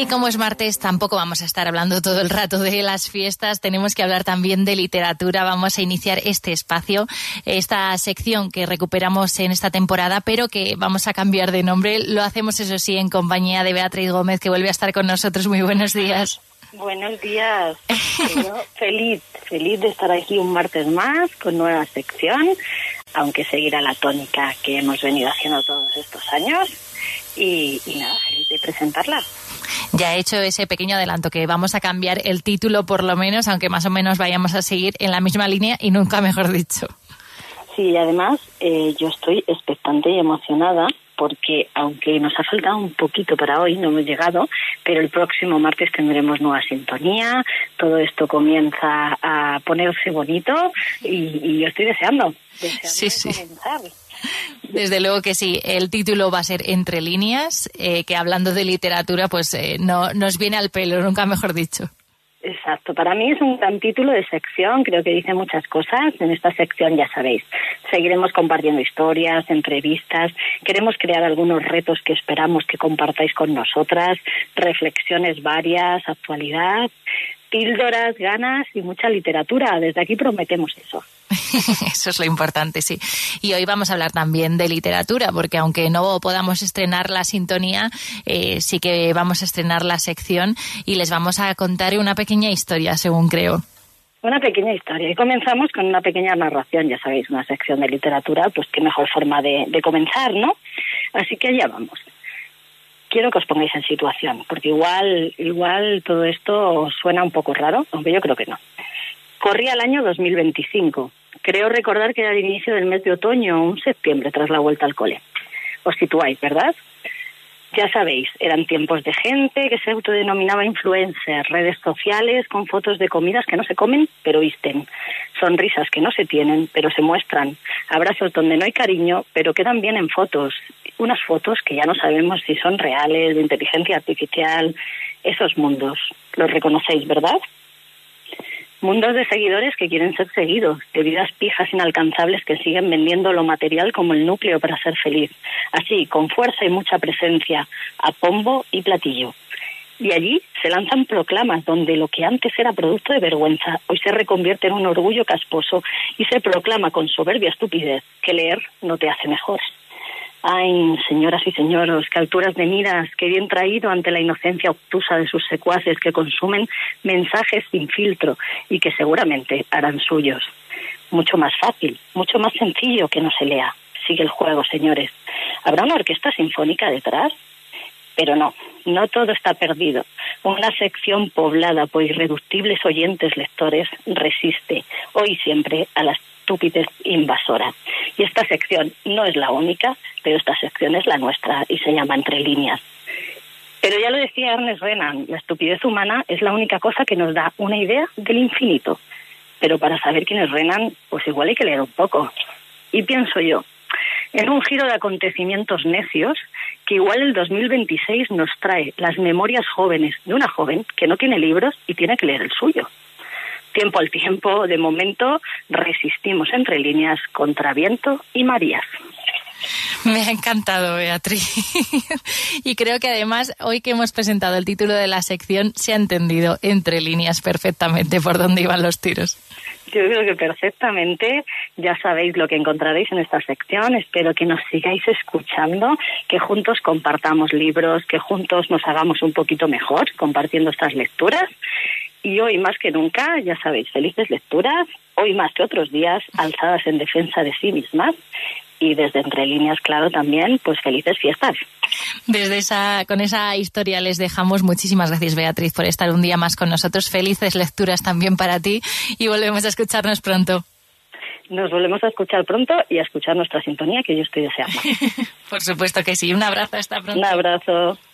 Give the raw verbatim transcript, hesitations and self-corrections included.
Y como es martes, tampoco vamos a estar hablando todo el rato de las fiestas, tenemos que hablar también de literatura. Vamos a iniciar este espacio, esta sección que recuperamos en esta temporada, pero que vamos a cambiar de nombre. Lo hacemos, eso sí, en compañía de Beatriz Gómez, que vuelve a estar con nosotros. Muy buenos días. Buenos días. Yo feliz, feliz de estar aquí un martes más con nueva sección, aunque seguirá la tónica que hemos venido haciendo todos estos años. Y, y nada, feliz de presentarla. Ya he hecho ese pequeño adelanto, que vamos a cambiar el título por lo menos, aunque más o menos vayamos a seguir en la misma línea y nunca mejor dicho. Sí, y además eh, yo estoy expectante y emocionada porque aunque nos ha faltado un poquito para hoy, no hemos llegado, pero el próximo martes tendremos nueva sintonía, todo esto comienza a ponerse bonito y, y yo estoy deseando, deseando sí, sí. comenzar. Desde luego que sí, el título va a ser Entre líneas, eh, que hablando de literatura pues eh, no nos viene al pelo, nunca mejor dicho. Exacto, para mí es un gran título de sección, creo que dice muchas cosas. En esta sección, ya sabéis, seguiremos compartiendo historias, entrevistas, queremos crear algunos retos que esperamos que compartáis con nosotras, reflexiones varias, actualidad, píldoras, ganas y mucha literatura. Desde aquí prometemos eso. Eso es lo importante, sí. Y hoy vamos a hablar también de literatura, porque aunque no podamos estrenar la sintonía, eh, sí que vamos a estrenar la sección y les vamos a contar una pequeña historia, según creo. Una pequeña historia. Y comenzamos con una pequeña narración, ya sabéis, una sección de literatura, pues qué mejor forma de, de comenzar, ¿no? Así que allá vamos. Quiero que os pongáis en situación, porque igual, igual todo esto suena un poco raro, aunque yo creo que no. Corría el año dos mil veinticinco. Creo recordar que era el inicio del mes de otoño o un septiembre tras la vuelta al cole. Os situáis, ¿verdad? Ya sabéis, eran tiempos de gente que se autodenominaba influencer, redes sociales con fotos de comidas que no se comen, pero visten. Sonrisas que no se tienen, pero se muestran. Abrazos donde no hay cariño, pero quedan bien en fotos. Unas fotos que ya no sabemos si son reales, de inteligencia artificial. Esos mundos, los reconocéis, ¿verdad? Mundos de seguidores que quieren ser seguidos, de vidas pijas inalcanzables que siguen vendiendo lo material como el núcleo para ser feliz. Así, con fuerza y mucha presencia, a pombo y platillo. Y allí se lanzan proclamas donde lo que antes era producto de vergüenza, hoy se reconvierte en un orgullo casposo y se proclama con soberbia estupidez que leer no te hace mejor. Ay, señoras y señores, qué alturas de miras, qué bien traído ante la inocencia obtusa de sus secuaces que consumen mensajes sin filtro y que seguramente harán suyos. Mucho más fácil, mucho más sencillo que no se lea. Sigue el juego, señores. ¿Habrá una orquesta sinfónica detrás? Pero no, no todo está perdido. Una sección poblada por irreductibles oyentes lectores resiste, hoy y siempre, a la estupidez invasora. Y esta sección no es la única, pero esta sección es la nuestra y se llama Entre líneas. Pero ya lo decía Ernest Renan, la estupidez humana es la única cosa que nos da una idea del infinito. Pero para saber quién es Renan, pues igual hay que leer un poco. Y pienso yo, en un giro de acontecimientos necios, que igual el dos mil veintiséis nos trae las memorias jóvenes de una joven que no tiene libros y tiene que leer el suyo. Tiempo al tiempo, de momento, resistimos entre líneas contra viento y mareas. Me ha encantado, Beatriz. Y creo que además, hoy que hemos presentado el título de la sección, se ha entendido entre líneas perfectamente por dónde iban los tiros. Yo creo que perfectamente, ya sabéis lo que encontraréis en esta sección. Espero que nos sigáis escuchando, que juntos compartamos libros, que juntos nos hagamos un poquito mejor compartiendo estas lecturas. Y hoy más que nunca, ya sabéis, felices lecturas, hoy más que otros días, alzadas en defensa de sí mismas. Y desde Entre líneas, claro, también, pues felices fiestas. Desde esa, con esa historia les dejamos. Muchísimas gracias, Beatriz, por estar un día más con nosotros. Felices lecturas también para ti y volvemos a escucharnos pronto. Nos volvemos a escuchar pronto y a escuchar nuestra sintonía, que yo estoy deseando. Por supuesto que sí. Un abrazo, hasta pronto. Un abrazo.